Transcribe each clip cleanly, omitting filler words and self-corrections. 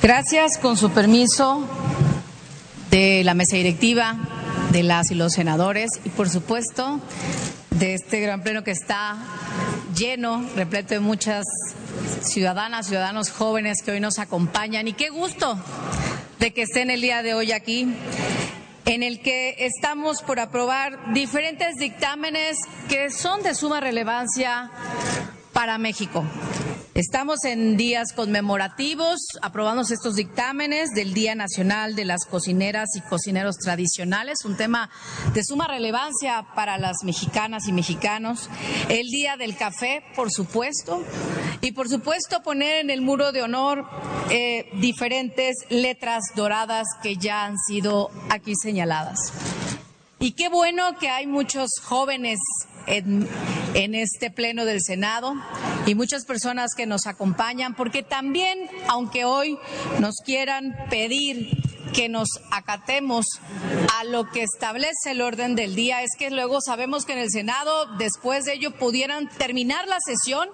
Gracias, con su permiso, de la mesa directiva, de las y los senadores y, por supuesto, de este gran pleno que está lleno, repleto de muchas ciudadanas, ciudadanos jóvenes que hoy nos acompañan. Y qué gusto de que estén el día de hoy aquí, en el que estamos por aprobar diferentes dictámenes que son de suma relevancia para México. Estamos en días conmemorativos, aprobando estos dictámenes del Día Nacional de las Cocineras y Cocineros Tradicionales, un tema de suma relevancia para las mexicanas y mexicanos, el Día del Café, por supuesto, y por supuesto poner en el muro de honor diferentes letras doradas que ya han sido aquí señaladas. Y qué bueno que hay muchos jóvenes en este pleno del Senado y muchas personas que nos acompañan, porque también, aunque hoy nos quieran pedir que nos acatemos a lo que establece el orden del día, es que luego sabemos que en el Senado, después de ello, pudieran terminar la sesión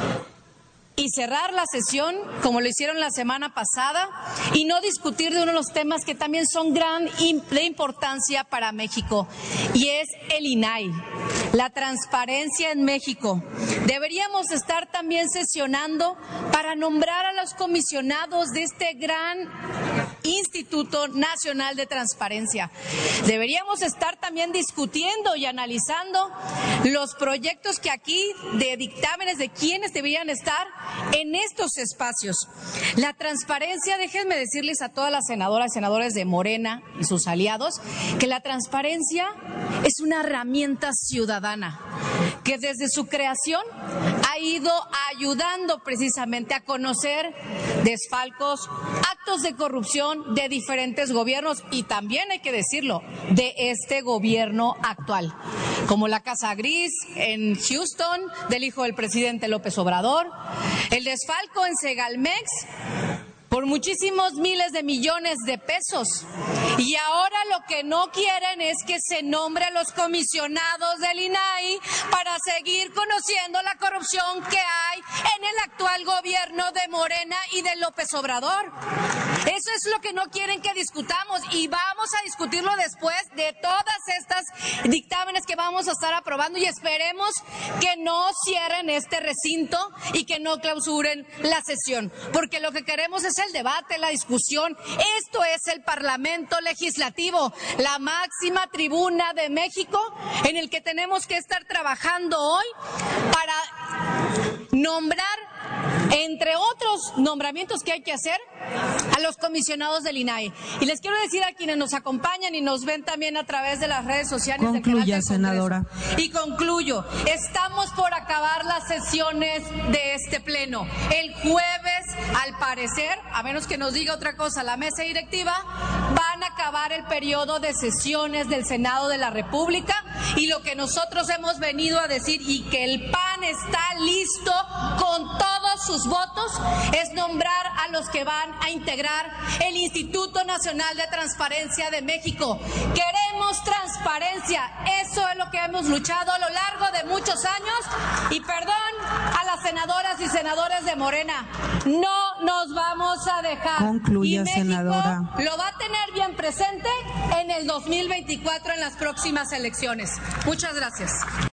y cerrar la sesión, como lo hicieron la semana pasada, y no discutir de uno de los temas que también son de importancia para México, y es el INAI, la transparencia en México. Deberíamos estar también sesionando para nombrar a los comisionados de este gran Instituto Nacional de Transparencia. Deberíamos estar también discutiendo y analizando los proyectos que aquí, de dictámenes de quienes deberían estar en estos espacios. La transparencia, déjenme decirles a todas las senadoras y senadores de Morena y sus aliados, que la transparencia es una herramienta ciudadana que desde su creación ha ido ayudando precisamente a conocer desfalcos, actos de corrupción de diferentes gobiernos y también, hay que decirlo, de este gobierno actual, como la Casa Gris en Houston del hijo del presidente López Obrador, el desfalco en Segalmex por muchísimos miles de millones de pesos. Y ahora lo que no quieren es que se nombre a los comisionados del INAI para seguir conociendo la corrupción que hay en el actual gobierno de Morena y de López Obrador. Eso es lo que no quieren que discutamos, y vamos a discutirlo después de todas estas dictámenes que vamos a estar aprobando, y esperemos que no cierren este recinto y que no clausuren la sesión, porque lo que queremos es el debate, la discusión. Esto es el Parlamento Legislativo, la máxima tribuna de México, en el que tenemos que estar trabajando hoy para nombrar, entre otros nombramientos que hay que hacer, a los comisionados del INAI. Y les quiero decir a quienes nos acompañan y nos ven también a través de las redes sociales del canal del Congreso, senadora. Y concluyo, estamos por acabar las sesiones de este pleno. El jueves, al parecer, a menos que nos diga otra cosa la mesa directiva, van a acabar el periodo de sesiones del Senado de la República, y lo que nosotros hemos venido a decir, y que el PAN está listo con todos sus votos, es nombrar a los que van a integrar el Instituto Nacional de Transparencia de México. Queremos transparencia, eso es lo que hemos luchado a lo largo de muchos años, y perdón a las senadoras y senadores de Morena, no nos vamos a dejar. Concluya, y México, senadora, lo va a tener bien presente en el 2024, en las próximas elecciones. Muchas gracias.